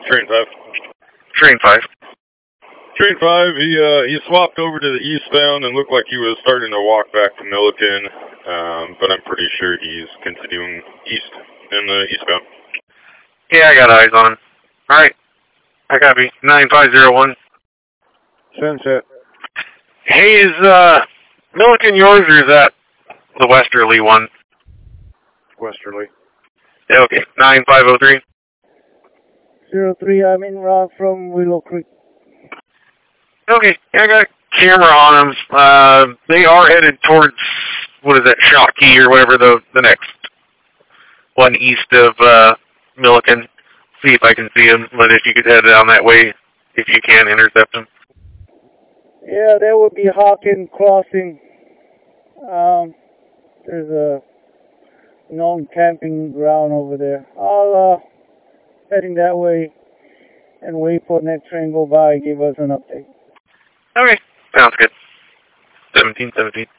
Train 5. Train 5. Train 5, he swapped over to the eastbound and looked like he was starting to walk back to Milliken, but I'm pretty sure he's continuing east in the eastbound. Yeah, I got eyes on him. Alright. I copy. 9501. Sunset. Hey, is, Milliken yours or is that the westerly one? Westerly. Yeah, okay. 9503. 03, I'm in route from Willow Creek. Okay, yeah, I got a camera on them. They are headed towards, what is that, Shotkey or whatever the next one east of, Milliken. See if I can see them, but if you could head down that way, if you can, intercept them. Yeah, there would be Hawken Crossing. There's a known camping ground over there. I'll, heading that way and wait for the next train go by and give us an update. Okay, sounds good. 1717.